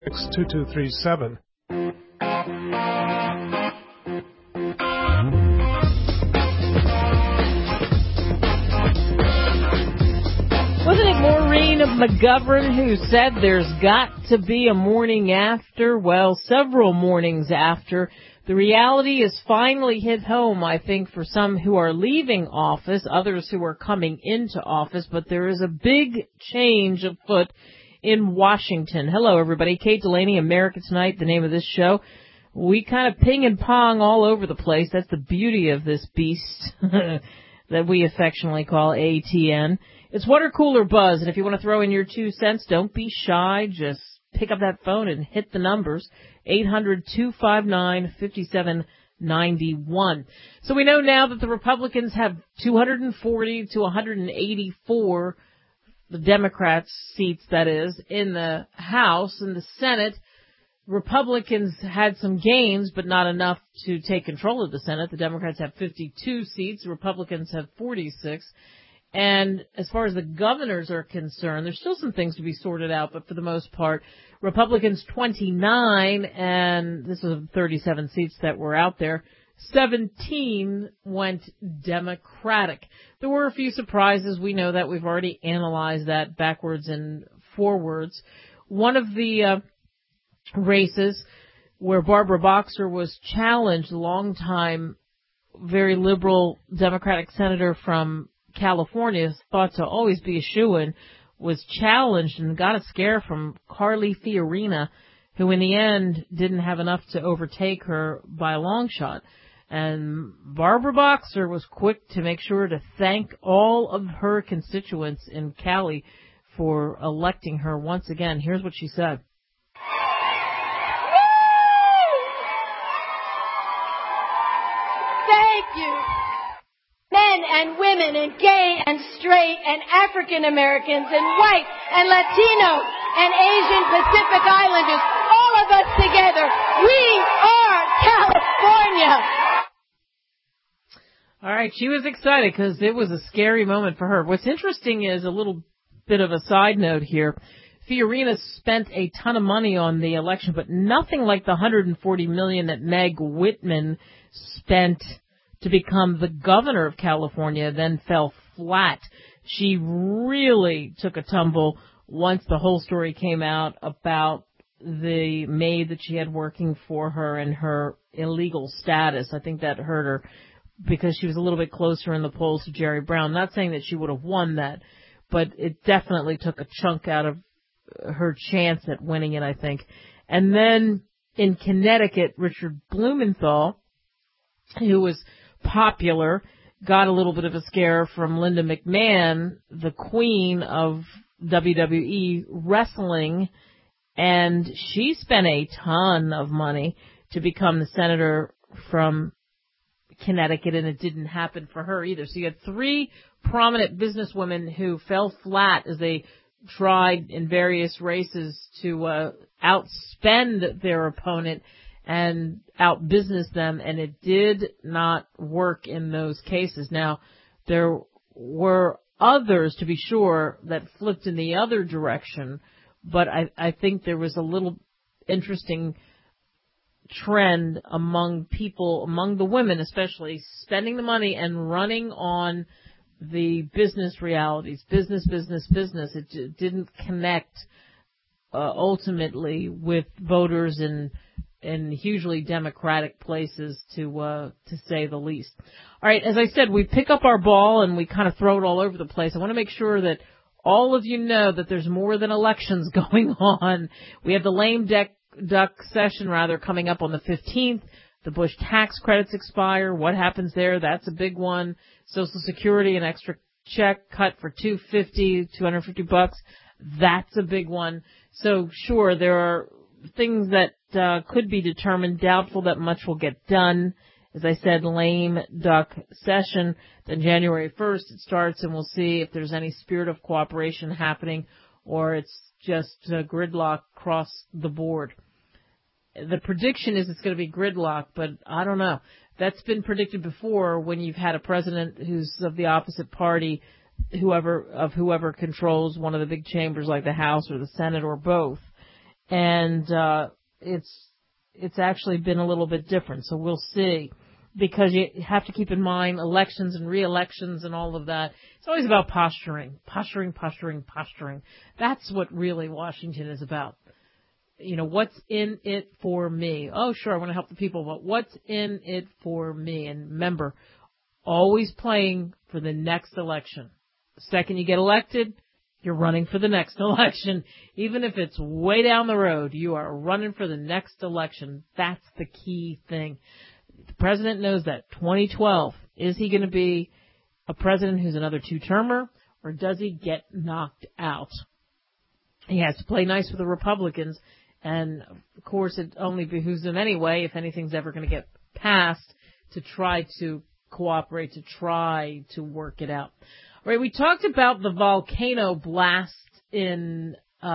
2237. Wasn't it Maureen McGovern who said there's got to be a morning after? Well, several mornings after. The reality is finally hit home, I think, for some who are leaving office, others who are coming into office, but there is a big change afoot in Washington. Hello, everybody. Kate Delaney, America Tonight, the name of this show. We kind of ping and pong all over the place. That's the beauty of this beast that we affectionately call ATN. It's Water Cooler Buzz, and if you want to throw in your 2 cents, don't be shy. Just pick up that phone and hit the numbers, 800-259-5791. So we know now that the Republicans have 240 to 184, the Democrats' seats, that is, in the House. In the Senate, Republicans had some gains, but not enough to take control of the Senate. The Democrats have 52 seats. The Republicans have 46. And as far as the governors are concerned, there's still some things to be sorted out, but for the most part, Republicans 29, and this was 37 seats that were out there, 17 went Democratic. There were a few surprises. We know that. We've already analyzed that backwards and forwards. One of the races where Barbara Boxer was challenged, longtime, very liberal Democratic senator from California, thought to always be a shoo-in, was challenged and got a scare from Carly Fiorina, who in the end didn't have enough to overtake her by a long shot. And Barbara Boxer was quick to make sure to thank all of her constituents in Cali for electing her once again. Here's what she said. Thank you. Men and women and gay and straight and African Americans and white and Latino and Asian Pacific Islanders, all of us together, we are California. All right, she was excited because it was a scary moment for her. What's interesting is a little bit of a side note here. Fiorina spent a ton of money on the election, but nothing like the $140 million that Meg Whitman spent to become the governor of California, then fell flat. She really took a tumble once the whole story came out about the maid that she had working for her and her illegal status. I think that hurt her because she was a little bit closer in the polls to Jerry Brown. Not saying that she would have won that, but it definitely took a chunk out of her chance at winning it, I think. And then in Connecticut, Richard Blumenthal, who was popular, got a little bit of a scare from Linda McMahon, the queen of WWE wrestling, and she spent a ton of money to become the senator from Connecticut, and it didn't happen for her either. So you had 3 prominent businesswomen who fell flat as they tried in various races to outspend their opponent and outbusiness them, and it did not work in those cases. Now, there were others, to be sure, that flipped in the other direction, but I think there was a little interesting trend among people, among the women especially, spending the money and running on the business realities, business. It didn't connect ultimately with voters in hugely democratic places, to say the least. All right, as I said, we pick up our ball and we kind of throw it all over the place. I want to make sure that all of you know that there's more than elections going on. We have the lame duck session coming up on the 15th. The Bush tax credits expire. What happens there? That's a big one. Social Security, an extra check cut for $250. That's a big one. So sure, there are things that could be determined. Doubtful that much will get done. As I said, lame duck session. Then January 1st it starts, and we'll see if there's any spirit of cooperation happening or it's just gridlock across the board. The prediction is it's going to be gridlock, but I don't know. That's been predicted before when you've had a president who's of the opposite party, whoever controls one of the big chambers like the House or the Senate or both. and it's actually been a little bit different. So we'll see, because you have to keep in mind elections and re-elections and all of that. It's always about posturing. That's what really Washington is about. You know, what's in it for me? Oh, sure, I want to help the people, but what's in it for me? And remember, always playing for the next election. The second you get elected, you're running for the next election. Even if it's way down the road, you are running for the next election. That's the key thing. The president knows that. 2012, is he going to be a president who's another two-termer, or does he get knocked out? He has to play nice with the Republicans, and of course it only behooves him anyway, if anything's ever going to get passed, to try to cooperate, to try to work it out. All right, we talked about the volcano blast in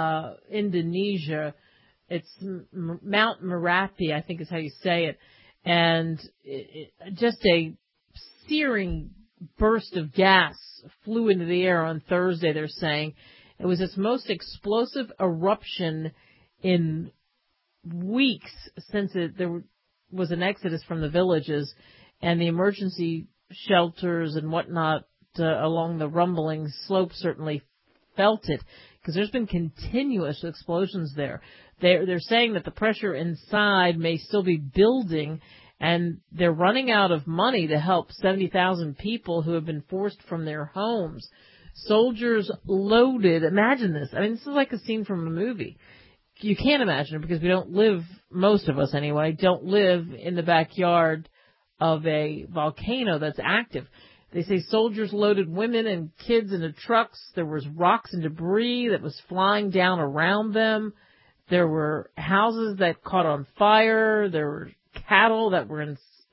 Indonesia. It's Mount Merapi, I think is how you say it. And just a searing burst of gas flew into the air on Thursday, they're saying. It was its most explosive eruption in weeks since there was an exodus from the villages, and the emergency shelters and whatnot along the rumbling slope certainly felt it, because there's been continuous explosions there. They're saying that the pressure inside may still be building, and they're running out of money to help 70,000 people who have been forced from their homes. Soldiers loaded. Imagine this. I mean, this is like a scene from a movie. You can't imagine it because we don't live, most of us anyway, don't live in the backyard of a volcano that's active. They say soldiers loaded women and kids into trucks. There was rocks and debris that was flying down around them. There were houses that caught on fire. There were cattle that were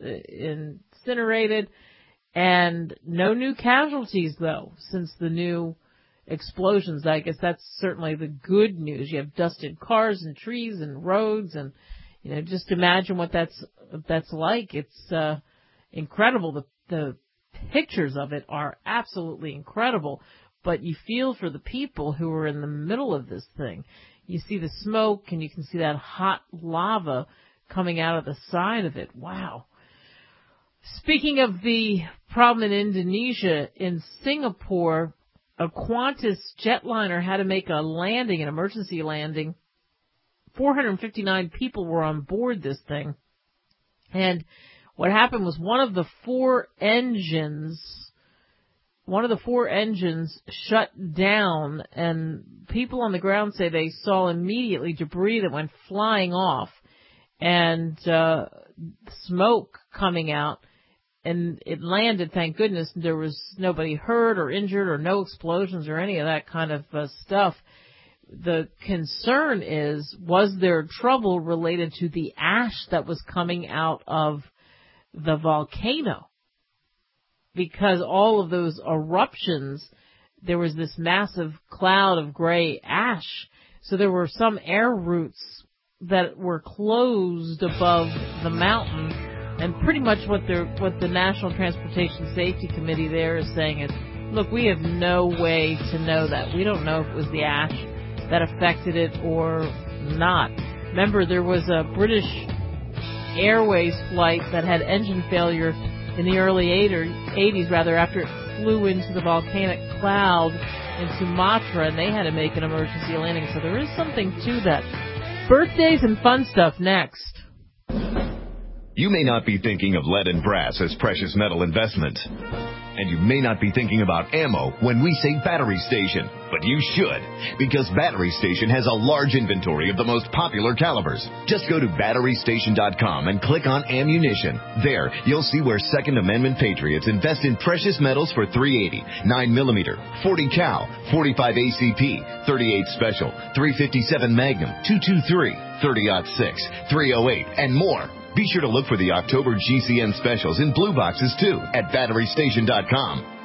incinerated. And no new casualties, though, since the new explosions. I guess that's certainly the good news. You have dusted cars and trees and roads, and you know, just imagine what that's like. It's incredible. The pictures of it are absolutely incredible, but you feel for the people who are in the middle of this thing. You see the smoke, and you can see that hot lava coming out of the side of it. Wow. Speaking of the problem in Indonesia, in Singapore, a Qantas jetliner had to make a landing, an emergency landing. 459 people were on board this thing. And what happened was one of the four engines shut down, and people on the ground say they saw immediately debris that went flying off and smoke coming out. And it landed, thank goodness. There was nobody hurt or injured or no explosions or any of that kind of stuff. The concern is, was there trouble related to the ash that was coming out of the volcano? Because all of those eruptions, there was this massive cloud of gray ash. So there were some air routes that were closed above the mountain. And pretty much what the National Transportation Safety Committee there is saying is, look, we have no way to know that. We don't know if it was the ash that affected it or not. Remember, there was a British Airways flight that had engine failure in the early 80s, after it flew into the volcanic cloud in Sumatra, and they had to make an emergency landing. So there is something to that. Birthdays and fun stuff next. You may not be thinking of lead and brass as precious metal investments. And you may not be thinking about ammo when we say Battery Station. But you should, because Battery Station has a large inventory of the most popular calibers. Just go to BatteryStation.com and click on Ammunition. There, you'll see where Second Amendment patriots invest in precious metals for .380, 9mm, 40 cal, 45 ACP, 38 Special, 357 Magnum, 223, 30-06, 308, and more. Be sure to look for the October GCN specials in blue boxes, too, at BatteryStation.com.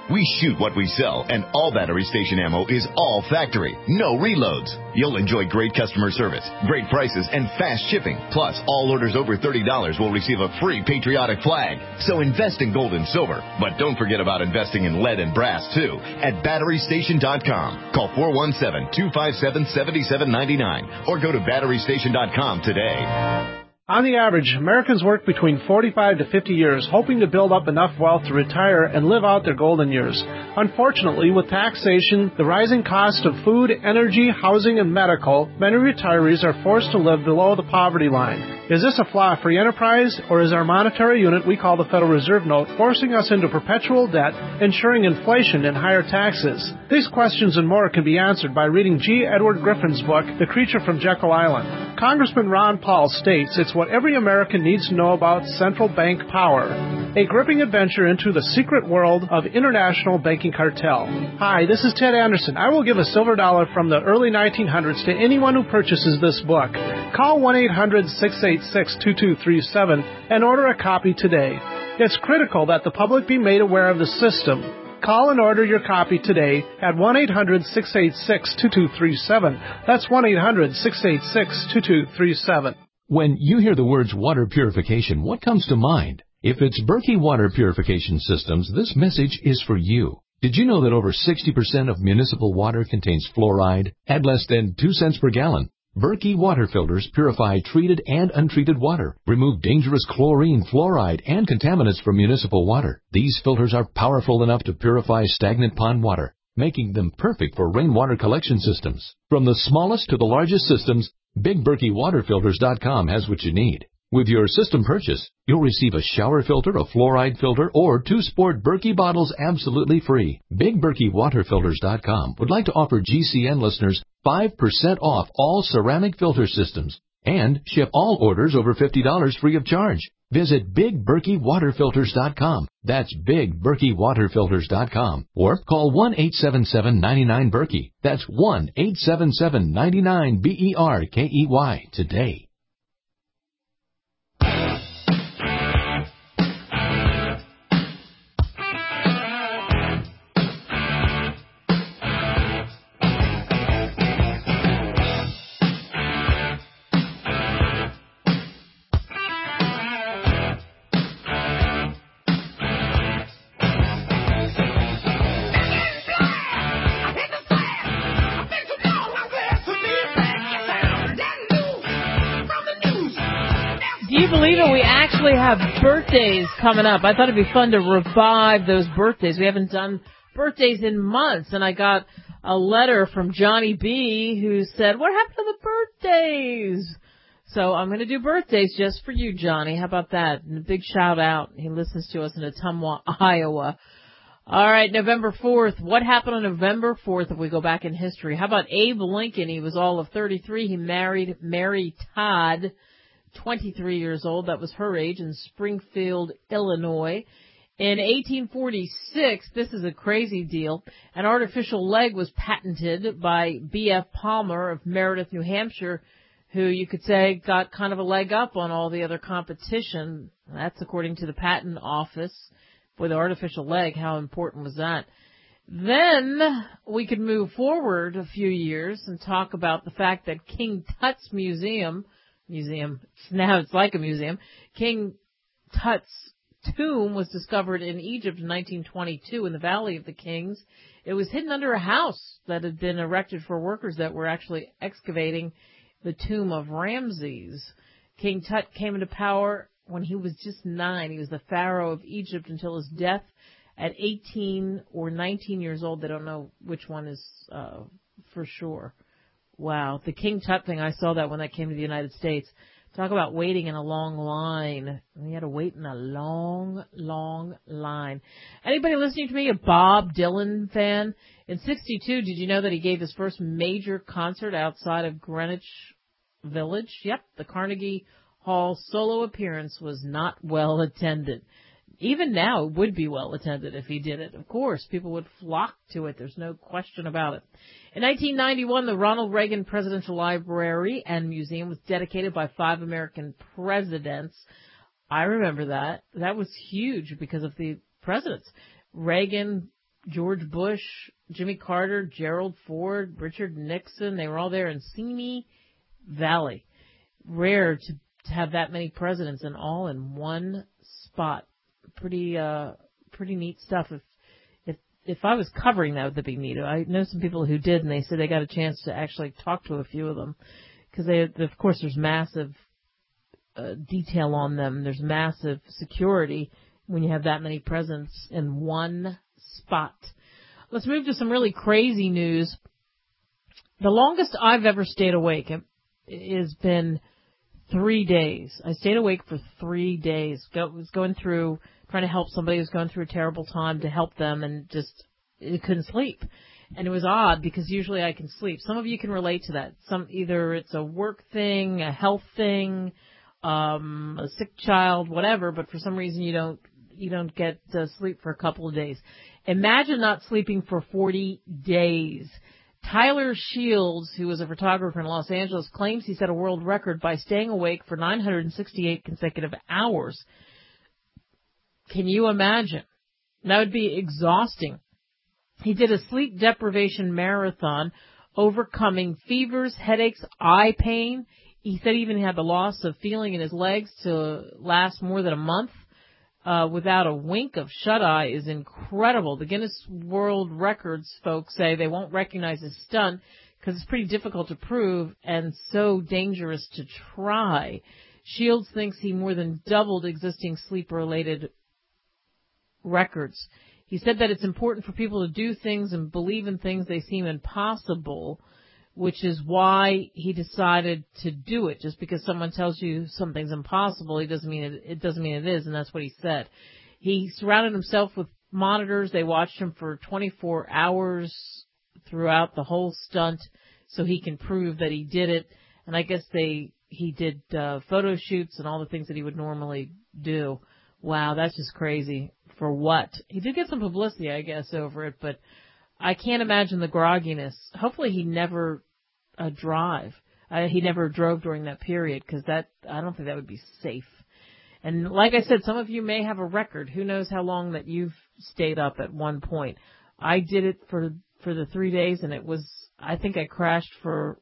We shoot what we sell, and all Battery Station ammo is all factory, no reloads. You'll enjoy great customer service, great prices, and fast shipping. Plus, all orders over $30 will receive a free patriotic flag. So invest in gold and silver, but don't forget about investing in lead and brass, too, at BatteryStation.com. Call 417-257-7799 or go to BatteryStation.com today. On the average, Americans work between 45 to 50 years, hoping to build up enough wealth to retire and live out their golden years. Unfortunately, with taxation, the rising cost of food, energy, housing, and medical, many retirees are forced to live below the poverty line. Is this a flaw free enterprise, or is our monetary unit we call the Federal Reserve Note forcing us into perpetual debt, ensuring inflation and higher taxes? These questions and more can be answered by reading G. Edward Griffin's book, The Creature from Jekyll Island. Congressman Ron Paul states it's what every American needs to know about central bank power. A gripping adventure into the secret world of international banking cartel. Hi, this is Ted Anderson. I will give a silver dollar from the early 1900s to anyone who purchases this book. Call 1-800-686-2237 and order a copy today. It's critical that the public be made aware of the system. Call and order your copy today at 1-800-686-2237. That's 1-800-686-2237. When you hear the words water purification, what comes to mind? If it's Berkey Water Purification Systems, this message is for you. Did you know that over 60% of municipal water contains fluoride at less than 2 cents per gallon? Berkey water filters purify treated and untreated water, remove dangerous chlorine, fluoride, and contaminants from municipal water. These filters are powerful enough to purify stagnant pond water, making them perfect for rainwater collection systems. From the smallest to the largest systems, BigBerkeyWaterFilters.com has what you need. With your system purchase, you'll receive a shower filter, a fluoride filter, or 2 sport Berkey bottles absolutely free. BigBerkeyWaterFilters.com would like to offer GCN listeners 5% off all ceramic filter systems and ship all orders over $50 free of charge. Visit BigBerkeyWaterFilters.com. That's BigBerkeyWaterFilters.com. Or call 1-877-99-BERKEY. That's 1-877-99-BERKEY today. Believe it, we actually have birthdays coming up. I thought it'd be fun to revive those birthdays. We haven't done birthdays in months, and I got a letter from Johnny B. who said, what happened to the birthdays? So I'm going to do birthdays just for you, Johnny. How about that? And a big shout out. He listens to us in Ottumwa, Iowa. All right, November 4th. What happened on November 4th if we go back in history? How about Abe Lincoln? He was all of 33. He married Mary Todd, 23 years old. That was her age, in Springfield, Illinois. In 1846, this is a crazy deal, an artificial leg was patented by B.F. Palmer of Meredith, New Hampshire, who you could say got kind of a leg up on all the other competition. That's according to the patent office for the artificial leg. How important was that? Then we could move forward a few years and talk about the fact that King Tut's museum, now it's like a museum, King Tut's tomb was discovered in Egypt in 1922 in the Valley of the Kings. It was hidden under a house that had been erected for workers that were actually excavating the tomb of Ramses. King Tut came into power when he was just 9. He was the pharaoh of Egypt until his death at 18 or 19 years old. They don't know which one is for sure. Wow, the King Tut thing, I saw that when that came to the United States. Talk about waiting in a long line. We had to wait in a long, long line. Anybody listening to me a Bob Dylan fan? In 62, did you know that he gave his first major concert outside of Greenwich Village? Yep, the Carnegie Hall solo appearance was not well attended. Even now, it would be well attended if he did it. Of course, people would flock to it. There's no question about it. In 1991, the Ronald Reagan Presidential Library and Museum was dedicated by 5 American presidents. I remember that. That was huge because of the presidents. Reagan, George Bush, Jimmy Carter, Gerald Ford, Richard Nixon. They were all there in Simi Valley. Rare to have that many presidents and all in one spot. Pretty neat stuff. If I was covering that, would be neat. I know some people who did, and they said they got a chance to actually talk to a few of them because of course, there's massive detail on them. There's massive security when you have that many presidents in one spot. Let's move to some really crazy news. The longest I've ever stayed awake has been 3 days. I stayed awake for 3 days. Was going through, trying to help somebody who was going through a terrible time to help them, and just couldn't sleep. And it was odd because usually I can sleep. Some of you can relate to that. Either it's a work thing, a health thing, a sick child, whatever. But for some reason you don't get sleep for a couple of days. Imagine not sleeping for 40 days. Tyler Shields, who was a photographer in Los Angeles, claims he set a world record by staying awake for 968 consecutive hours. Can you imagine? That would be exhausting. He did a sleep deprivation marathon, overcoming fevers, headaches, eye pain. He said he even had the loss of feeling in his legs to last more than a month. Without a wink of shut-eye is incredible. The Guinness World Records folks say they won't recognize his stunt because it's pretty difficult to prove and so dangerous to try. Shields thinks he more than doubled existing sleep-related records. He said that it's important for people to do things and believe in things they seem impossible, which is why he decided to do it. Just because someone tells you something's impossible, it doesn't mean it is, and that's what he said. He surrounded himself with monitors. They watched him for 24 hours throughout the whole stunt so he can prove that he did it. And I guess he did photo shoots and all the things that he would normally do. Wow, that's just crazy. For what? He did get some publicity, I guess, over it, but I can't imagine the grogginess. Hopefully he never he never drove during that period, because I don't think that would be safe. And like I said, some of you may have a record. Who knows how long that you've stayed up at one point. I did it for the 3 days, and I think I crashed for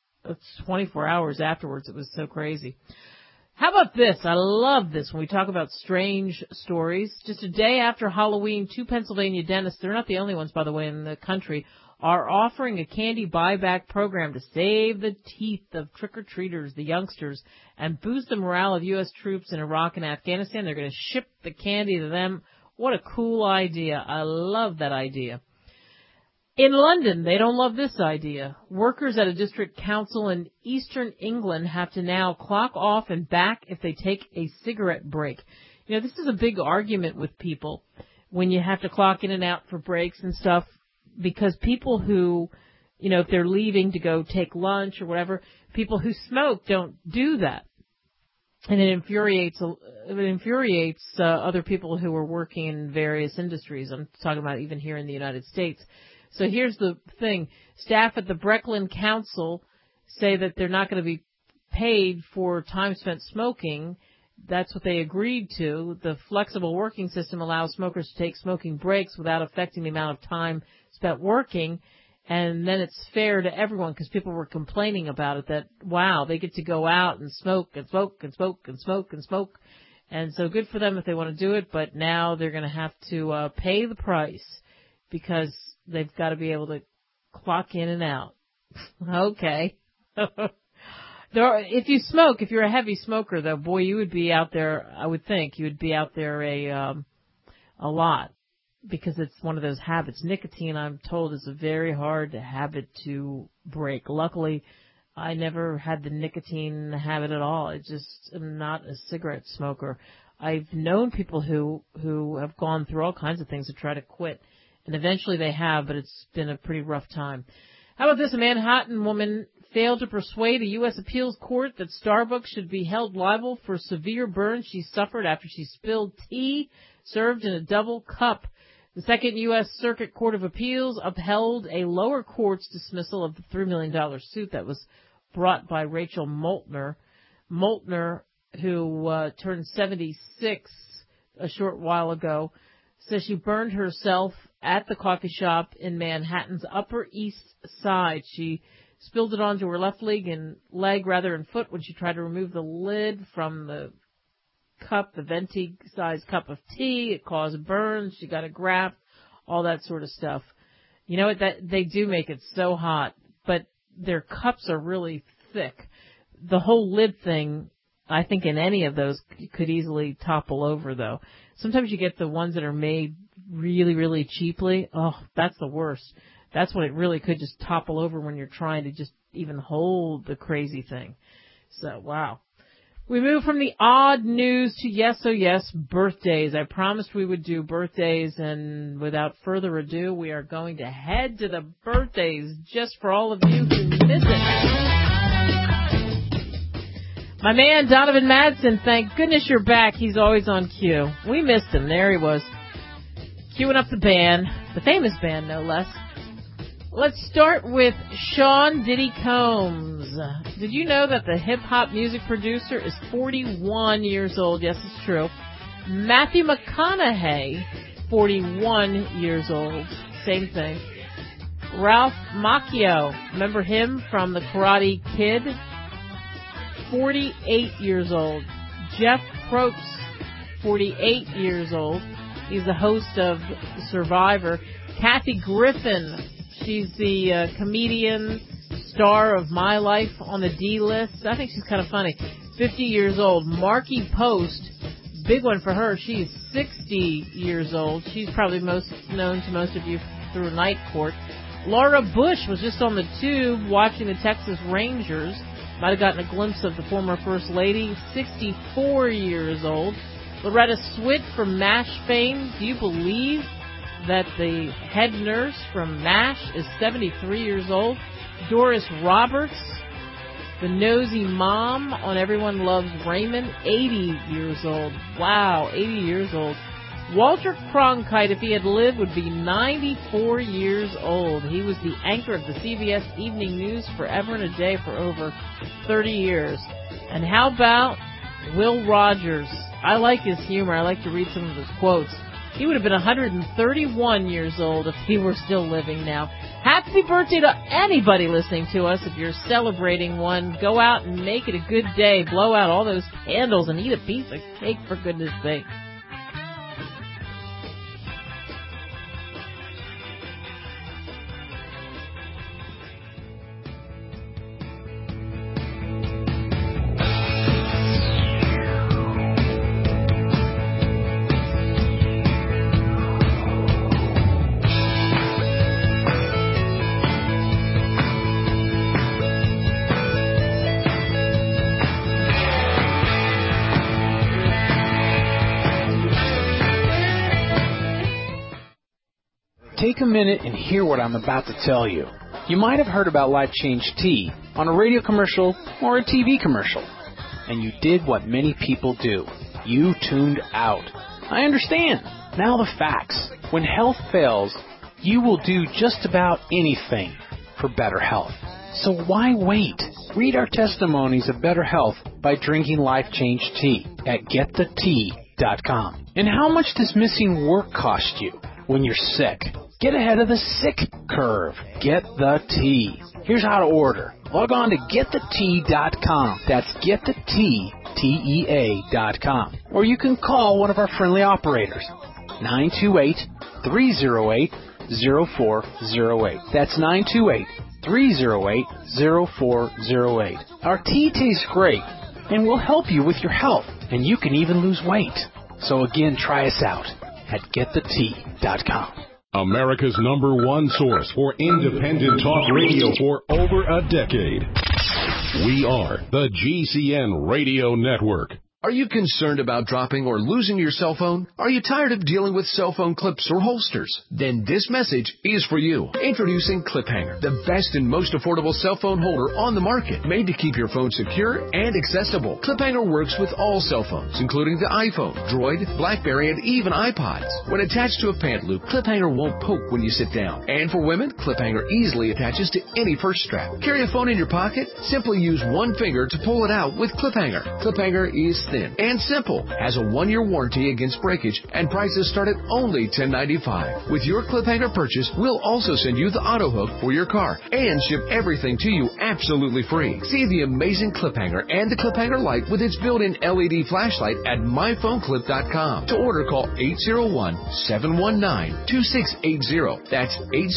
24 hours afterwards. It was so crazy. How about this? I love this when we talk about strange stories. Just a day after Halloween, 2 Pennsylvania dentists, they're not the only ones, by the way, in the country, are offering a candy buyback program to save the teeth of trick-or-treaters, the youngsters, and boost the morale of U.S. troops in Iraq and Afghanistan. They're going to ship the candy to them. What a cool idea. I love that idea. In London, they don't love this idea. Workers at a district council in eastern England have to now clock off and back if they take a cigarette break. You know, this is a big argument with people when you have to clock in and out for breaks and stuff, because people who, you know, if they're leaving to go take lunch or whatever, people who smoke don't do that. And it infuriates other people who are working in various industries. I'm talking about even here in the United States. So here's the thing. Staff at the Breckland Council say that they're not going to be paid for time spent smoking. That's what they agreed to. The flexible working system allows smokers to take smoking breaks without affecting the amount of time spent working. And then it's fair to everyone, because people were complaining about it, that, wow, they get to go out and smoke and smoke and smoke and smoke and smoke. And so good for them if they want to do it, but now they're going to have to pay the price, because they've got to be able to clock in and out. Okay. If you smoke, if you're a heavy smoker, though, boy, you would be out there, I would think, you would be out there a lot, because it's one of those habits. Nicotine, I'm told, is a very hard habit to break. Luckily, I never had the nicotine habit at all. I just am not a cigarette smoker. I've known people who have gone through all kinds of things to try to quit. And eventually they have, but it's been a pretty rough time. How about this? A Manhattan woman failed to persuade a U.S. appeals court that Starbucks should be held liable for severe burns she suffered after she spilled tea served in a double cup. The Second U.S. Circuit Court of Appeals upheld a lower court's dismissal of the $3 million suit that was brought by Rachel Moltner. Moltner, who turned 76 a short while ago, says she burned herself at the coffee shop in Manhattan's Upper East Side. She spilled it onto her left leg and foot when she tried to remove the lid from the cup, the venti-sized cup of tea. It caused burns. She got a graft, all that sort of stuff. You know what? They do make it so hot, but their cups are really thick. The whole lid thing, I think in any of those could easily topple over, though. Sometimes you get the ones that are made really, really cheaply. Oh, that's the worst. That's when it really could just topple over when you're trying to just even hold the crazy thing. So, wow. We move from the odd news to yes, oh yes, birthdays. I promised we would do birthdays, and without further ado, we are going to head to the birthdays just for all of you who miss it. My man, Donovan Madsen, thank goodness you're back. He's always on cue. We missed him. There he was. Queuing up the band, the famous band, no less. Let's start with Sean Diddy Combs. Did you know that the hip-hop music producer is 41 years old? Yes, it's true. Matthew McConaughey, 41 years old. Same thing. Ralph Macchio, remember him from The Karate Kid? 48 years old. Jeff Probst, 48 years old. He's the host of Survivor. Kathy Griffin, she's the comedian, star of My Life on the D-List. I think she's kind of funny. 50 years old. Markie Post, big one for her. She's 60 years old. She's probably most known to most of you through Night Court. Laura Bush was just on the tube watching the Texas Rangers. Might have gotten a glimpse of the former First Lady, 64 years old. Loretta Swit from MASH fame. Do you believe that the head nurse from MASH is 73 years old? Doris Roberts, the nosy mom on Everyone Loves Raymond, 80 years old. Wow, 80 years old. Walter Cronkite, if he had lived, would be 94 years old. He was the anchor of the CBS Evening News forever and a day for over 30 years. And how about Will Rogers? I like his humor. I like to read some of his quotes. He would have been 131 years old if he were still living now. Happy birthday to anybody listening to us. If you're celebrating one, go out and make it a good day. Blow out all those candles and eat a piece of cake, for goodness sake. Take a minute and hear what I'm about to tell you. You might have heard about Life Change Tea on a radio commercial or a TV commercial, and you did what many people do. You tuned out. I understand. Now the facts. When health fails, you will do just about anything for better health. So why wait? Read our testimonies of better health by drinking Life Change Tea at getthetea.com. And how much does missing work cost you when you're sick? Get ahead of the sick curve. Get the tea. Here's how to order. Log on to getthetea.com. That's getthetea.com. Or you can call one of our friendly operators. 928-308-0408. That's 928-308-0408. Our tea tastes great and will help you with your health. And you can even lose weight. So again, try us out at getthetea.com. America's #1 source for independent talk radio for over a decade. We are the GCN Radio Network. Are you concerned about dropping or losing your cell phone? Are you tired of dealing with cell phone clips or holsters? Then this message is for you. Introducing ClipHanger, the best and most affordable cell phone holder on the market, made to keep your phone secure and accessible. ClipHanger works with all cell phones, including the iPhone, Droid, BlackBerry, and even iPods. When attached to a pant loop, ClipHanger won't poke when you sit down. And for women, ClipHanger easily attaches to any purse strap. Carry a phone in your pocket? Simply use one finger to pull it out with ClipHanger. ClipHanger is thin and simple, has a 1-year warranty against breakage, and prices start at only $10.95. With your clip hanger purchase, we'll also send you the auto hook for your car and ship everything to you absolutely free. See the amazing clip hanger and the clip hanger light with its built-in LED flashlight at myphoneclip.com. To order, call 801-719-2680. That's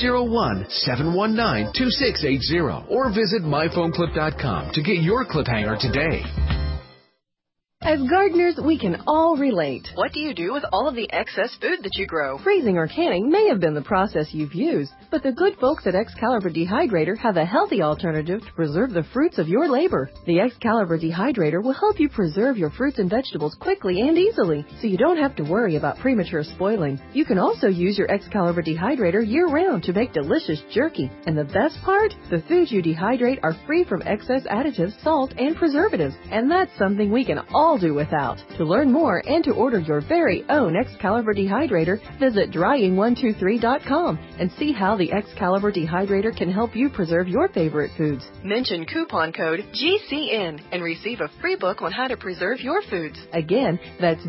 801-719-2680. Or visit myphoneclip.com to get your clip hanger today. As gardeners, we can all relate. What do you do with all of the excess food that you grow? Freezing or canning may have been the process you've used, but the good folks at Excalibur Dehydrator have a healthy alternative to preserve the fruits of your labor. The Excalibur Dehydrator will help you preserve your fruits and vegetables quickly and easily, so you don't have to worry about premature spoiling. You can also use your Excalibur Dehydrator year-round to make delicious jerky. And the best part? The foods you dehydrate are free from excess additives, salt, and preservatives. And that's something we can all do without. To learn more and to order your very own Excalibur Dehydrator, visit drying123.com and see how the Excalibur Dehydrator can help you preserve your favorite foods. Mention coupon code GCN and receive a free book on how to preserve your foods. Again, that's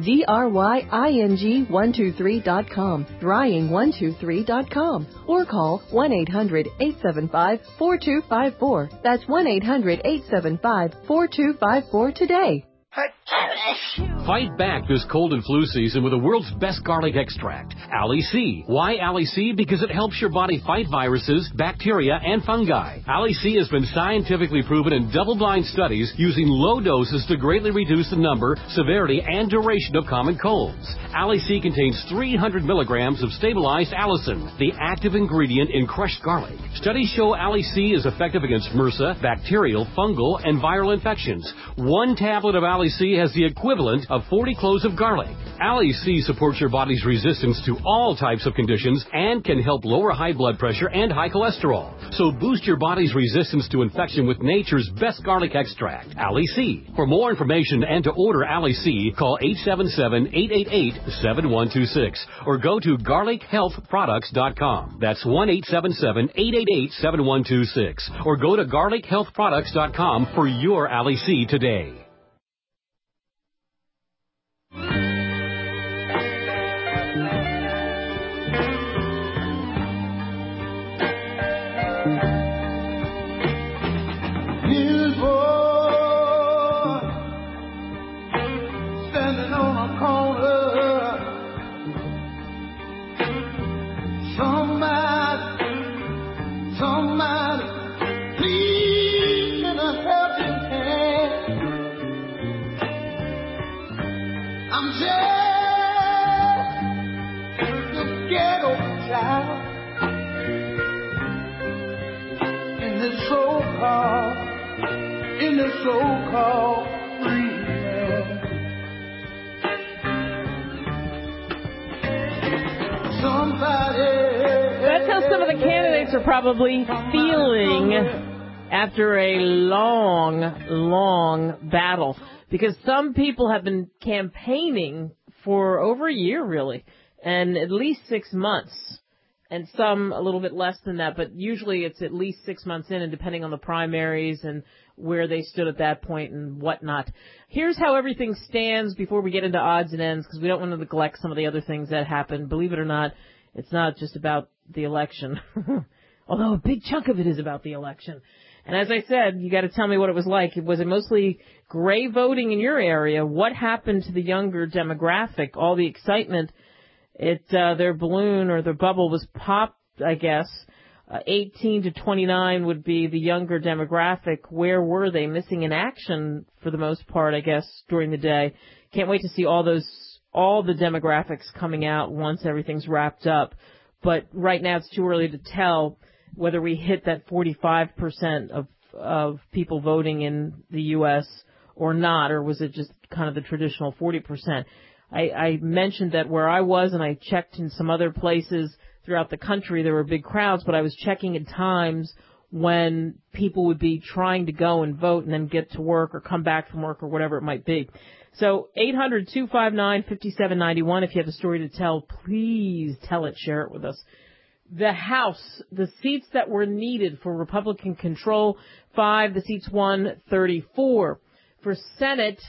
DRYING123.com, drying123.com, or call 1-800-875-4254. That's 1-800-875-4254 today. Fight back this cold and flu season with the world's best garlic extract, Ali C. Why Ali C? Because it helps your body fight viruses, bacteria, and fungi. Ali C has been scientifically proven in double-blind studies using low doses to greatly reduce the number, severity, and duration of common colds. Ali C contains 300 milligrams of stabilized allicin, the active ingredient in crushed garlic. Studies show Ali C is effective against MRSA, bacterial, fungal, and viral infections. 1 tablet of Ali C has the equivalent of 40 cloves of garlic. Ali C supports your body's resistance to all types of conditions and can help lower high blood pressure and high cholesterol. So boost your body's resistance to infection with nature's best garlic extract, Ali C. For more information and to order Ali C, call 877-888-7126 or go to garlichealthproducts.com. That's 1-877-888-7126 or go to garlichealthproducts.com for your Ali C today. In the so-called free man. That's how some of the candidates are probably feeling after a long battle. Because some people have been campaigning for over a year, really, and at least 6 months. And some a little bit less than that, but usually it's at least 6 months in, and depending on the primaries and where they stood at that point and whatnot. Here's how everything stands before we get into odds and ends, because we don't want to neglect some of the other things that happened. Believe it or not, it's not just about the election, although a big chunk of it is about the election. And as I said, you got to tell me what it was like. Was it mostly gray voting in your area? What happened to the younger demographic? All the excitement. Their balloon or their bubble was popped, I guess. 18 to 29 would be the younger demographic. Where were they? Missing in action for the most part, I guess, during the day. Can't wait to see all the demographics coming out once everything's wrapped up. But right now it's too early to tell whether we hit that 45% of people voting in the U.S. or not, or was it just kind of the traditional 40%. I mentioned that where I was, and I checked in some other places throughout the country, there were big crowds, but I was checking at times when people would be trying to go and vote and then get to work or come back from work or whatever it might be. So 800-259-5791, if you have a story to tell, please tell it, share it with us. The House, the seats that were needed for Republican control, 5, the seats won 34. For Senate,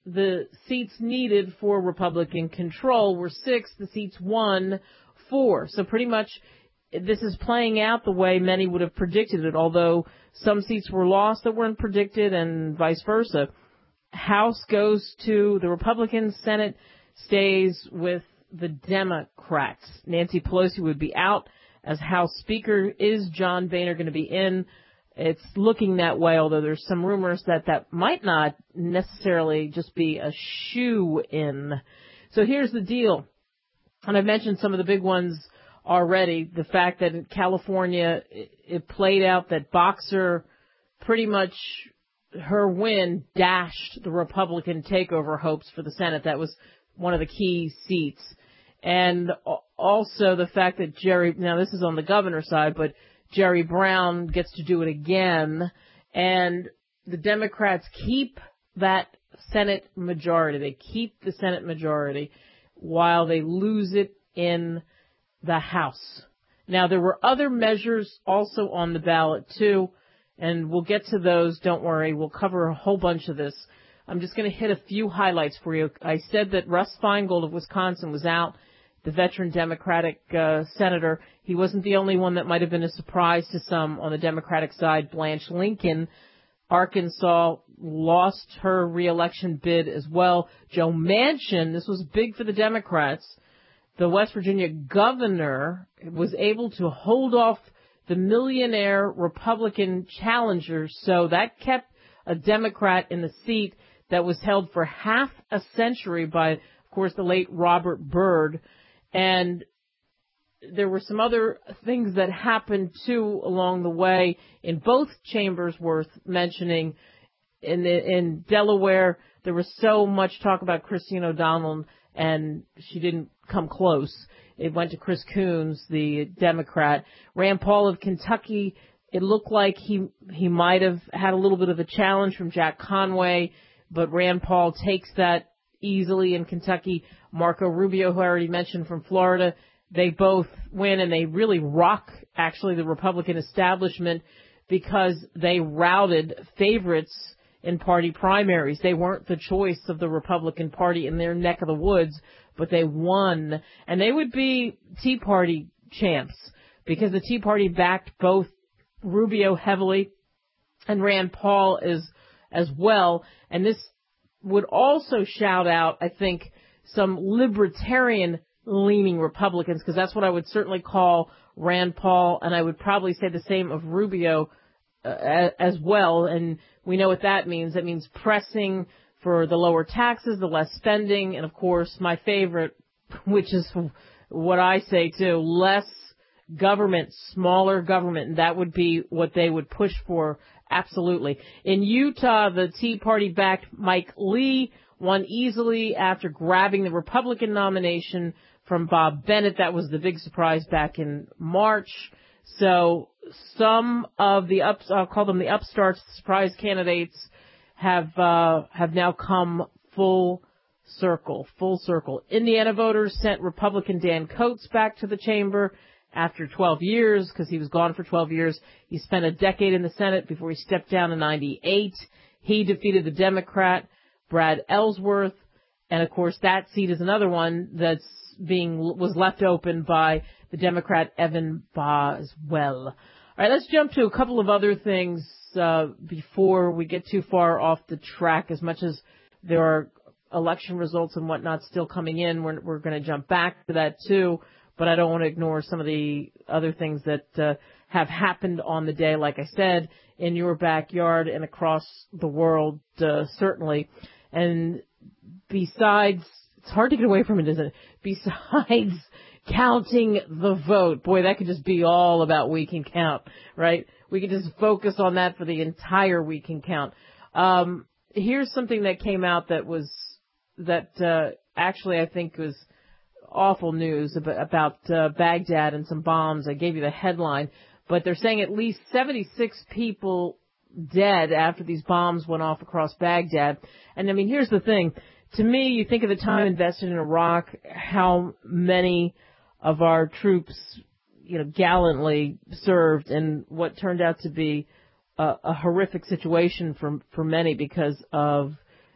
the seats needed for Republican control were 6, the seats won 4. So pretty much this is playing out the way many would have predicted it, although some seats were lost that weren't predicted and vice versa. House goes to the Republicans, Senate stays with the Democrats. Nancy Pelosi would be out as House Speaker. Is John Boehner going to be in? It's looking that way, although there's some rumors that that might not necessarily just be a shoe-in. So here's the deal. And I've mentioned some of the big ones already. The fact that in California, it played out that Boxer pretty much, her win dashed the Republican takeover hopes for the Senate. That was one of the key seats. And also the fact that now this is on the governor's side, but Jerry Brown gets to do it again, and the Democrats keep that Senate majority. They keep the Senate majority while they lose it in the House. Now, there were other measures also on the ballot, too, and we'll get to those. Don't worry. We'll cover a whole bunch of this. I'm just going to hit a few highlights for you. I said that Russ Feingold of Wisconsin was out, the veteran Democratic senator. He wasn't the only one that might have been a surprise to some on the Democratic side. Blanche Lincoln, Arkansas, lost her reelection bid as well. Joe Manchin, this was big for the Democrats. The West Virginia governor was able to hold off the millionaire Republican challenger, so that kept a Democrat in the seat that was held for half a century by, of course, the late Robert Byrd. And there were some other things that happened, too, along the way in both chambers worth mentioning. In Delaware, there was so much talk about Christine O'Donnell, and she didn't come close. It went to Chris Coons, the Democrat. Rand Paul of Kentucky, it looked like he might have had a little bit of a challenge from Jack Conway, but Rand Paul takes that easily in Kentucky. Marco Rubio, who I already mentioned from Florida, they both win, and they really rock, actually, the Republican establishment because they routed favorites in party primaries. They weren't the choice of the Republican Party in their neck of the woods, but they won. And they would be Tea Party champs because the Tea Party backed both Rubio heavily and Rand Paul as well. And this would also shout out, I think, some libertarian-leaning Republicans, because that's what I would certainly call Rand Paul, and I would probably say the same of Rubio as well. And we know what that means. That means pressing for the lower taxes, the less spending, and, of course, my favorite, which is what I say, too, less government, smaller government, and that would be what they would push for, absolutely. In Utah, the Tea Party-backed Mike Lee won easily after grabbing the Republican nomination from Bob Bennett. That was the big surprise back in March. So some of the I'll call them the upstarts, surprise candidates, have now come full circle. Indiana voters sent Republican Dan Coates back to the chamber after 12 years because he was gone for 12 years. He spent a decade in the Senate before he stepped down in 98. He defeated the Democrat Brad Ellsworth, and of course that seat is another one was left open by the Democrat Evan Boswell. All right, let's jump to a couple of other things before we get too far off the track. As much as there are election results and whatnot still coming in, we're going to jump back to that too. But I don't want to ignore some of the other things that have happened on the day, like I said, in your backyard and across the world, certainly. And besides, it's hard to get away from it, isn't it? Besides counting the vote, boy, that could just be all about We Can Count, right? We could just focus on that for the entire We Can Count. Here's something that came out that actually I think was awful news about Baghdad and some bombs. I gave you the headline, but they're saying at least 76 people dead after these bombs went off across Baghdad. And I mean, here's the thing. To me, you think of the time invested in Iraq, how many of our troops, gallantly served, and what turned out to be a horrific situation for many because of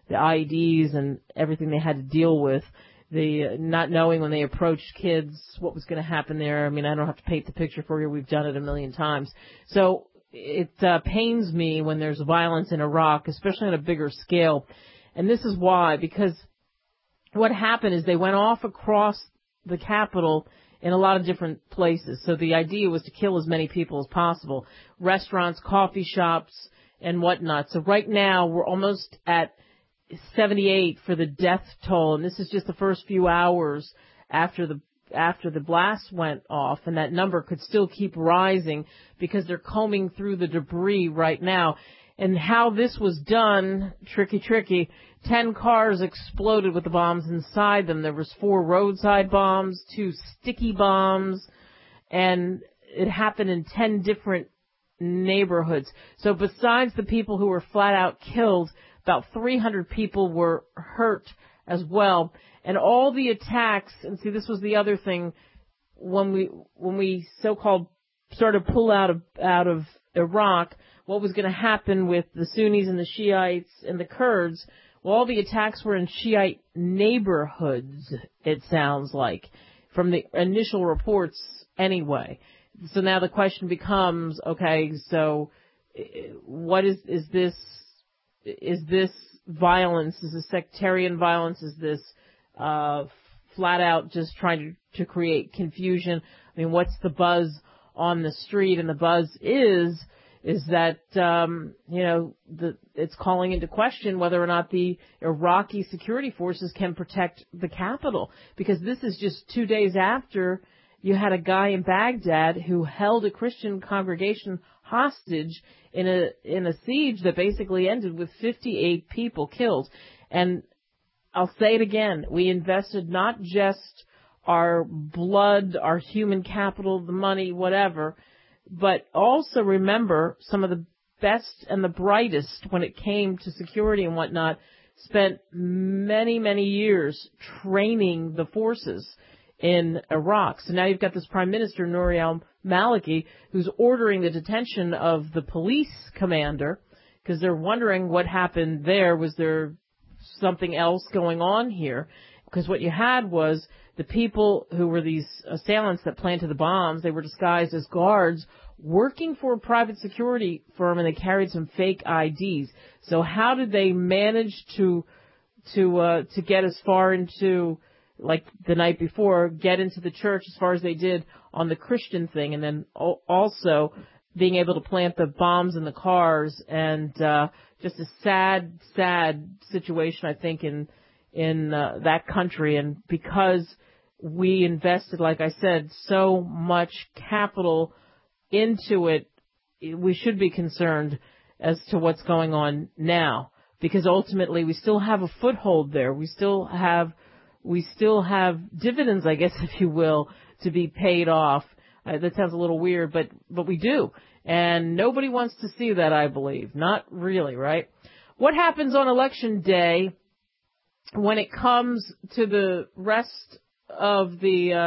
IEDs and everything they had to deal with, the not knowing when they approached kids what was going to happen there. I mean, I don't have to paint the picture for you. We've done it a million times. So it pains me when there's violence in Iraq, especially on a bigger scale. And this is why, because what happened is they went off across the capital in a lot of different places. So the idea was to kill as many people as possible. Restaurants, coffee shops, and whatnot. So right now we're almost at 78 for the death toll, and this is just the first few hours after the blast went off, and that number could still keep rising because they're combing through the debris right now. And how this was done, tricky. 10 cars exploded with the bombs inside them. There was 4 roadside bombs, 2 sticky bombs, and it happened in 10 different neighborhoods. So besides the people who were flat out killed, about 300 people were hurt as well. And all the attacks, and see, this was the other thing, when we so-called started to pull out of Iraq, what was going to happen with the Sunnis and the Shiites and the Kurds. Well, all the attacks were in Shiite neighborhoods, it sounds like, from the initial reports anyway. So now the question becomes, okay, so what is this? Is this violence? Is this sectarian violence? Is this flat out just trying to create confusion? I mean, what's the buzz on the street? And the buzz is that, it's calling into question whether or not the Iraqi security forces can protect the capital. Because this is just 2 days after you had a guy in Baghdad who held a Christian congregation hostage in a siege that basically ended with 58 people killed. And I'll say it again, we invested not just our blood, our human capital, the money, whatever, but also remember some of the best and the brightest when it came to security and whatnot spent many, many years training the forces in Iraq. So now you've got this Prime Minister, Nouri al-Maliki, who's ordering the detention of the police commander because they're wondering what happened there. Was there something else going on here? Because what you had was the people who were these assailants that planted the bombs, they were disguised as guards working for a private security firm, and they carried some fake IDs. So how did they manage to get as far into, like the night before, get into the church as far as they did on the Christian thing, and then also being able to plant the bombs in the cars, and just a sad situation, I think, in that country. And because we invested, like I said, so much capital into it, we should be concerned as to what's going on now, because ultimately we still have a foothold there. We still have dividends, I guess, if you will, to be paid off. That sounds a little weird, but we do. And nobody wants to see that, I believe. Not really, right? What happens on election day when it comes to the rest of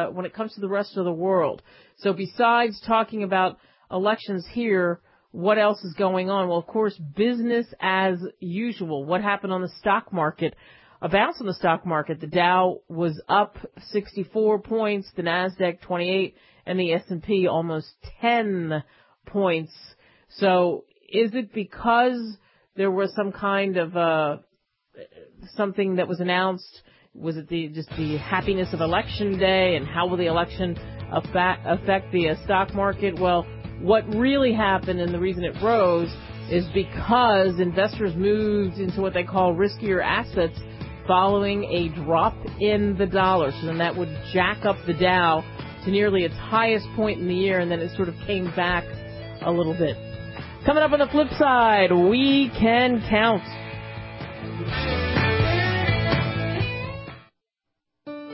the world? So besides talking about elections here, what else is going on? Well, of course, business as usual. What happened on the stock market? A bounce on the stock market. The Dow was up 64 points, the Nasdaq 28, and the S&P almost 10 points. So is it because there was some kind of something that was announced? Was it just the happiness of election day, and how will the election affect the stock market? Well, what really happened, and the reason it rose, is because investors moved into what they call riskier assets following a drop in the dollar. So then that would jack up the Dow to nearly its highest point in the year, and then it sort of came back a little bit. Coming up on the flip side, we can count.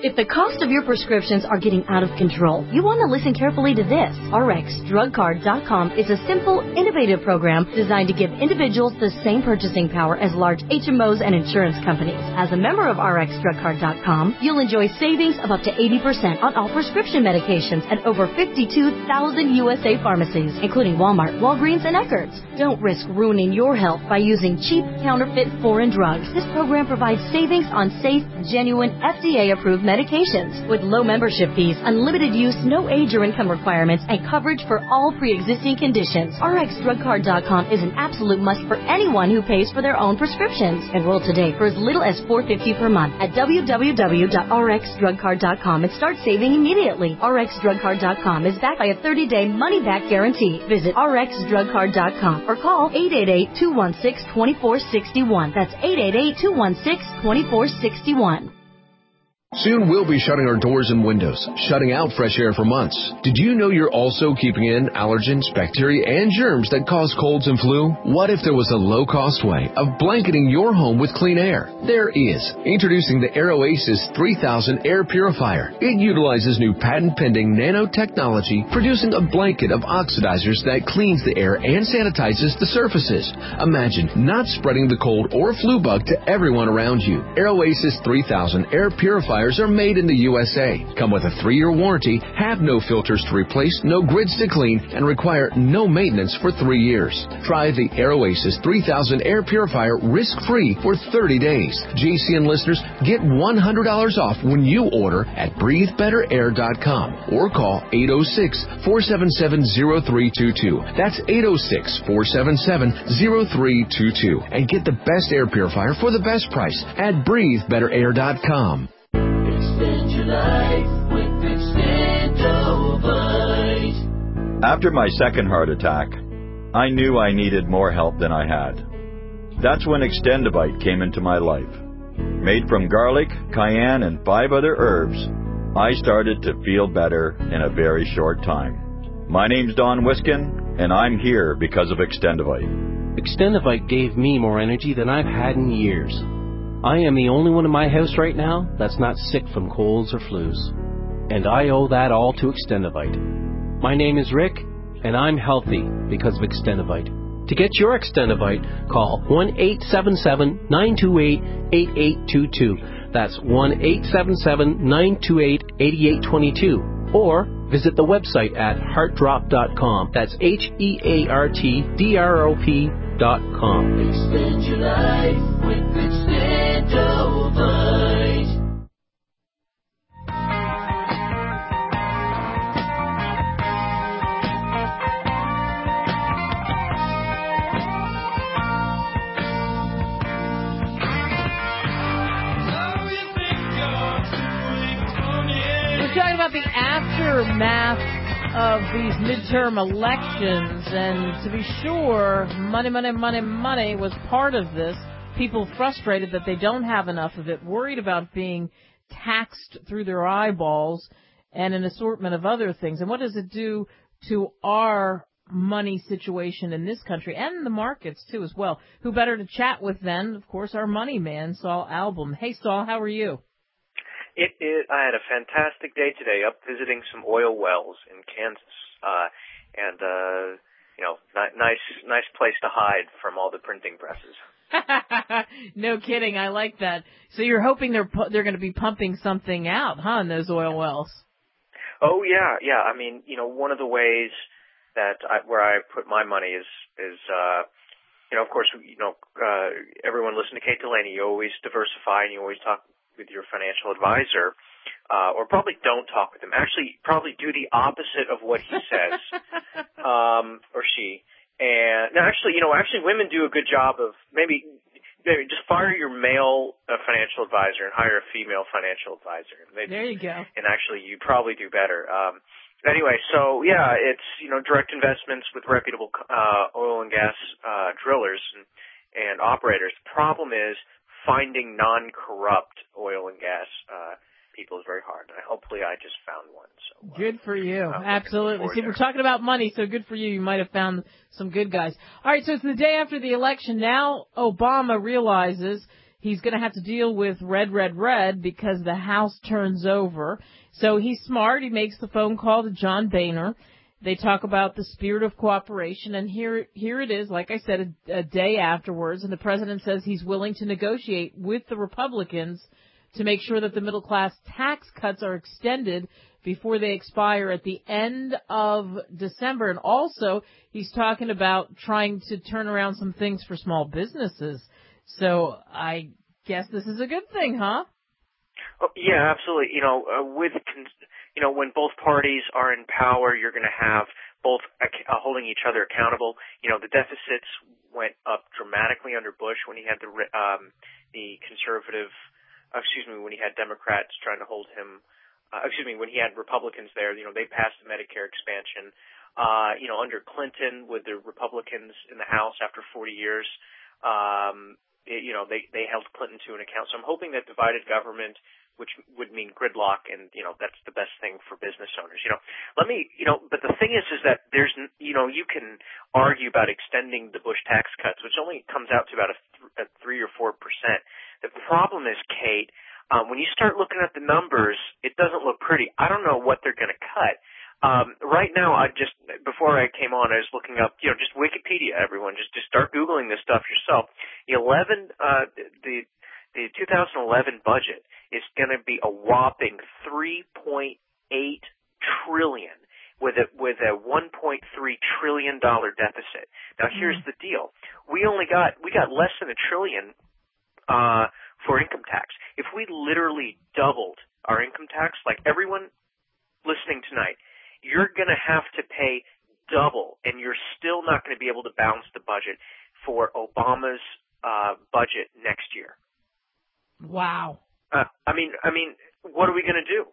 If the cost of your prescriptions are getting out of control, you want to listen carefully to this. RxDrugCard.com is a simple, innovative program designed to give individuals the same purchasing power as large HMOs and insurance companies. As a member of RxDrugCard.com, you'll enjoy savings of up to 80% on all prescription medications at over 52,000 USA pharmacies, including Walmart, Walgreens, and Eckerd's. Don't risk ruining your health by using cheap, counterfeit foreign drugs. This program provides savings on safe, genuine, FDA-approved medications with low membership fees, unlimited use, no age or income requirements, and coverage for all pre-existing conditions. RxDrugCard.com is an absolute must for anyone who pays for their own prescriptions. Enroll today for as little as $4.50 per month at www.rxdrugcard.com and start saving immediately. RxDrugCard.com is backed by a 30-day money-back guarantee. Visit RxDrugCard.com or call 888-216-2461. That's 888-216-2461. Soon we'll be shutting our doors and windows, shutting out fresh air for months. Did you know you're also keeping in allergens, bacteria, and germs that cause colds and flu? What if there was a low-cost way of blanketing your home with clean air? There is. Introducing the AirOasis 3000 Air Purifier. It utilizes new patent-pending nanotechnology, producing a blanket of oxidizers that cleans the air and sanitizes the surfaces. Imagine not spreading the cold or flu bug to everyone around you. AirOasis 3000 Air Purifier are made in the USA, come with a 3-year warranty, have no filters to replace, no grids to clean, and require no maintenance for 3 years. Try the AirOasis 3000 Air Purifier risk-free for 30 days. GCN listeners get $100 off when you order at BreatheBetterAir.com or call 806-477-0322. That's 806-477-0322 and get the best air purifier for the best price at BreatheBetterAir.com. Extend your life with Extendovite. After my second heart attack, I knew I needed more help than I had. That's when Extendovite came into my life. Made from garlic, cayenne, and 5 other herbs, I started to feel better in a very short time. My name's Don Wiskin, and I'm here because of Extendovite. Extendovite gave me more energy than I've had in years. I am the only one in my house right now that's not sick from colds or flus. And I owe that all to Extendovite. My name is Rick, and I'm healthy because of Extendovite. To get your Extendovite, call 1-877-928-8822. That's 1-877-928-8822. Or visit the website at heartdrop.com. That's HEARTDROP.com. Extend your life with Extendovite. We're talking about the aftermath of these midterm elections, and to be sure, money was part of this. People frustrated that they don't have enough of it, worried about being taxed through their eyeballs, and an assortment of other things. And what does it do to our money situation in this country, and the markets, too, as well? Who better to chat with than, of course, our money man, Saul Albom. Hey, Saul, how are you? I had a fantastic day today up visiting some oil wells in Kansas, and nice place to hide from all the printing presses. No kidding, I like that. So you're hoping they're going to be pumping something out, huh, in those oil wells? Oh yeah. I mean, one of the ways that where I put my money is of course, everyone listen to Kate Delaney. You always diversify, and you always talk with your financial advisor, or probably don't talk with him. Actually, probably do the opposite of what he says, or she. And no, actually, women do a good job of maybe just fire your male financial advisor and hire a female financial advisor. Maybe, there you go. And actually, you probably do better. Anyway, so yeah, it's direct investments with reputable oil and gas drillers and operators. The problem is finding non-corrupt oil and gas people is very hard. Hopefully I just found one. So good for you. Absolutely. See, we're talking about money, so good for you. You might have found some good guys. All right, so it's the day after the election. Now Obama realizes he's going to have to deal with red because the House turns over. So he's smart. He makes the phone call to John Boehner. They talk about the spirit of cooperation, and here it is, like I said, a day afterwards, and the president says he's willing to negotiate with the Republicans to make sure that the middle-class tax cuts are extended before they expire at the end of December. And also, he's talking about trying to turn around some things for small businesses. So I guess this is a good thing, huh? Oh, yeah, absolutely. When both parties are in power, you're going to have both holding each other accountable. The deficits went up dramatically under Bush when he had the when he had Democrats trying to hold him, when he had Republicans there, they passed the Medicare expansion. Under Clinton with the Republicans in the House after 40 years, they held Clinton to an account. So I'm hoping that divided government, which would mean gridlock, and, that's the best thing for business owners. But the thing is that there's, you can argue about extending the Bush tax cuts, which only comes out to about a 3 or 4%. The problem is, Kate, when you start looking at the numbers, it doesn't look pretty. I don't know what they're going to cut. Right now, before I came on, I was looking up, just Wikipedia, everyone. Just start Googling this stuff yourself. The 2011 budget is going to be a whopping $3.8 trillion with a $1.3 trillion deficit. Now, here's the deal. We got less than $1 trillion for income tax. If we literally doubled our income tax, like everyone listening tonight, you're going to have to pay double, and you're still not going to be able to balance the budget for Obama's budget next year. Wow. What are we going to do?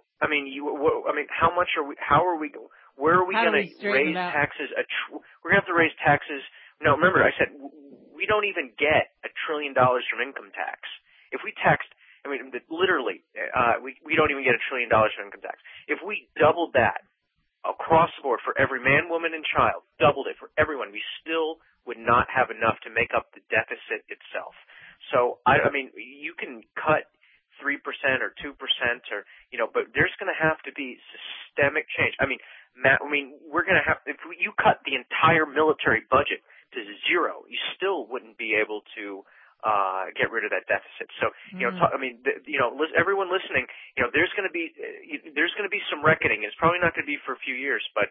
How much are we? Where are we going to raise taxes? We're going to have to raise taxes. No, remember, I said we don't even get $1 trillion from income tax. If we taxed, literally, we don't even get $1 trillion from income tax. If we doubled that across the board for every man, woman, and child, doubled it for everyone, we still would not have enough to make up the deficit itself. So, you can cut 3% or 2% but there's going to have to be systemic change. We're going to have, if you cut the entire military budget to zero, you still wouldn't be able to get rid of that deficit. So, everyone listening, there's going to be some reckoning. It's probably not going to be for a few years, but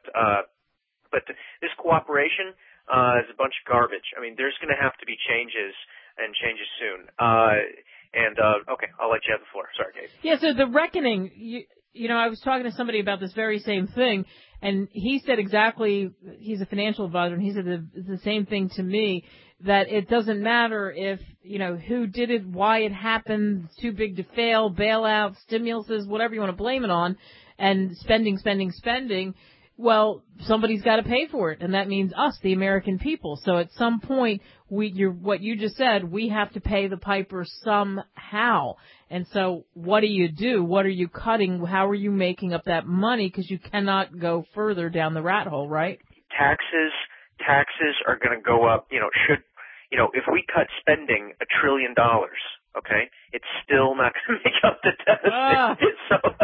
this cooperation is a bunch of garbage. There's going to have to be changes, and changes soon. Okay, I'll let you have the floor. Sorry, Dave. Yeah, so the reckoning, I was talking to somebody about this very same thing, and he said exactly, he's a financial advisor, and he said the same thing to me, that it doesn't matter if, who did it, why it happened, it's too big to fail, bailouts, stimuluses, whatever you want to blame it on, and spending. Well, somebody's got to pay for it, and that means us, the American people. So at some point, what you just said, we have to pay the piper somehow. And so what do you do? What are you cutting? How are you making up that money? Because you cannot go further down the rat hole, right? Taxes are going to go up. If we cut spending $1 trillion, okay, it's still not going to make up the deficit.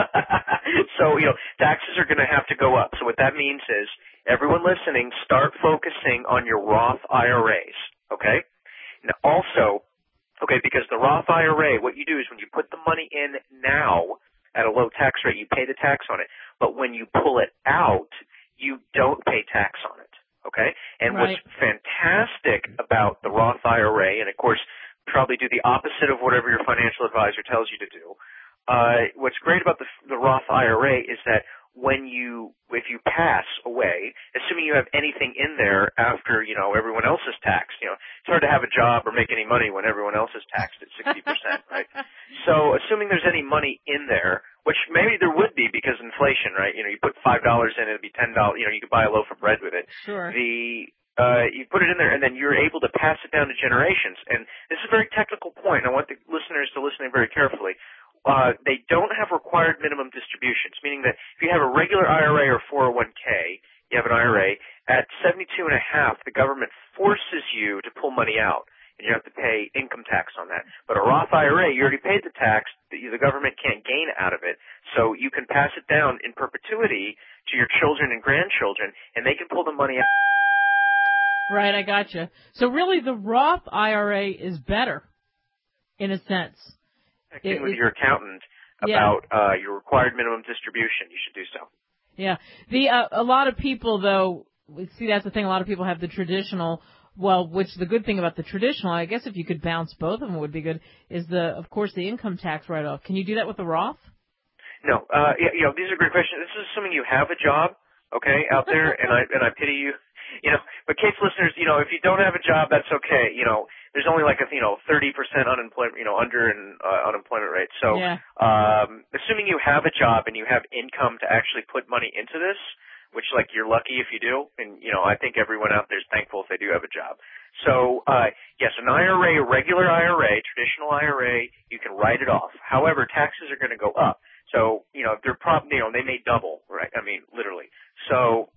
So taxes are going to have to go up. So what that means is, everyone listening, start focusing on your Roth IRAs, okay? Now also, because the Roth IRA, what you do is when you put the money in now at a low tax rate, you pay the tax on it. But when you pull it out, you don't pay tax on it, okay? And What's fantastic about the Roth IRA, and of course, probably do the opposite of whatever your financial advisor tells you to do. What's great about the Roth IRA is that if you pass away, assuming you have anything in there after, everyone else is taxed, it's hard to have a job or make any money when everyone else is taxed at 60%, right? So assuming there's any money in there, which maybe there would be because inflation, right? You put $5 in, it'd be $10, you could buy a loaf of bread with it. Sure. You put it in there, and then you're able to pass it down to generations. And this is a very technical point. I want the listeners to listen very carefully. They don't have required minimum distributions, meaning that if you have a regular IRA or 401k, you have an IRA, at 72.5, the government forces you to pull money out. and you have to pay income tax on that. But a Roth IRA, you already paid the tax, the government can't gain out of it, so you can pass it down in perpetuity to your children and grandchildren, and they can pull the money out. Right, I gotcha. So really the Roth IRA is better, in a sense. Checking with your accountant about your required minimum distribution, you should do so. Yeah. A lot of people, though, see, that's the thing, a lot of people have the traditional, which the good thing about the traditional, I guess if you could bounce both of them would be good, is of course, the income tax write-off. Can you do that with the Roth? No. These are great questions. This is assuming you have a job, okay, out there, and I pity you. But Kate's listeners, if you don't have a job, that's okay. There's only like 30% unemployment, under an unemployment rate. So, assuming you have a job and you have income to actually put money into this, which you're lucky if you do, and I think everyone out there is thankful if they do have a job. So, yes, an IRA, a regular IRA, traditional IRA, you can write it off. However, taxes are going to go up. So, they may double, right? I mean, literally. So,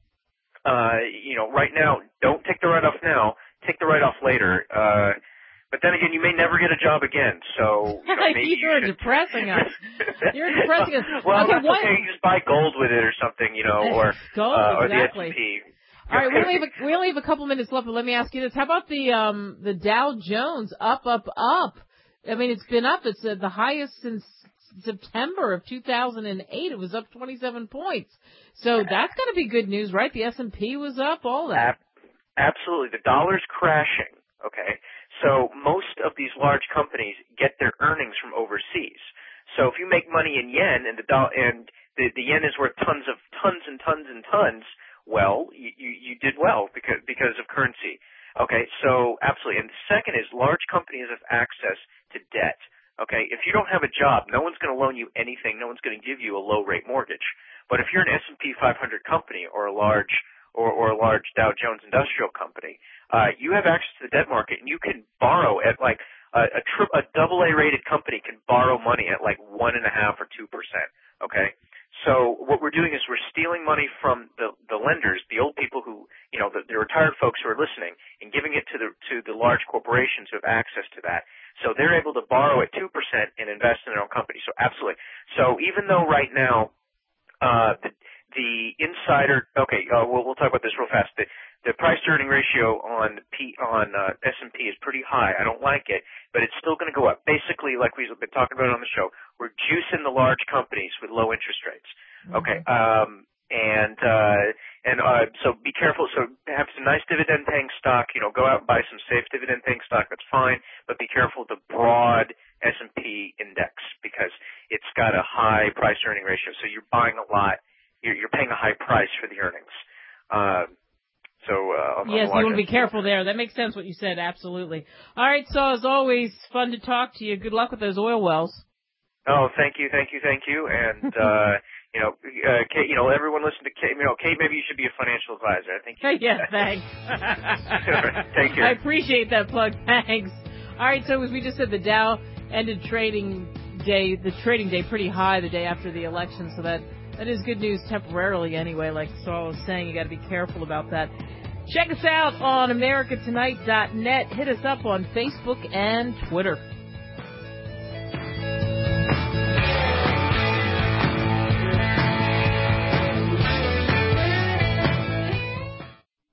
right now, don't take the write-off now. Take the write-off later. But then again, you may never get a job again. So, maybe you're depressing us. You're depressing us. Well, okay, that's okay. You just buy gold with it or something, or gold, exactly. Or the S&P. All right, we only have a couple minutes left, but let me ask you this: how about the Dow Jones up? I mean, it's been up. It's the highest since September of 2008. It was up 27 points. So that's going to be good news, right? The S&P was up, all that. Absolutely. The dollar's crashing, okay? So most of these large companies get their earnings from overseas. So if you make money in yen and the yen is worth tons and tons, well, you did well because of currency. Okay, so absolutely. And the second is large companies have access to debt. Okay, if you don't have a job, no one's going to loan you anything. No one's going to give you a low-rate mortgage. But if you're an S&P 500 company or a large Dow Jones Industrial company, you have access to the debt market, and you can borrow at a AA rated company can borrow money at 1.5 or 2%. Okay, so what we're doing is we're stealing money from the lenders, the old people who, the retired folks who are listening, and giving it to the large corporations who have access to that. So they're able to borrow at 2% and invest in their own company. So absolutely. So even though right now the insider, we'll talk about this real fast. The price-to-earning ratio on S&P is pretty high. I don't like it, but it's still going to go up. Basically, like we've been talking about on the show, we're juicing the large companies with low interest rates. Okay, so be careful. So have some nice dividend-paying stock. Go out and buy some safe dividend-paying stock. That's fine, but be careful with the broad S&P index because it's got a high price-earning ratio. So you're buying a lot. You're paying a high price for the earnings. Yes, you want to be careful there. That makes sense what you said. Absolutely. All right. So as always, fun to talk to you. Good luck with those oil wells. Oh, thank you. And Kate, everyone listen to Kate. Kate, maybe you should be a financial advisor. I think. Yes, thanks. Take care. I appreciate that plug. Thanks. All right. So as we just said, the Dow ended the trading day pretty high the day after the election. So that is good news temporarily anyway. Like Saul was saying, you got to be careful about that. Check us out on AmericaTonight.net. Hit us up on Facebook and Twitter.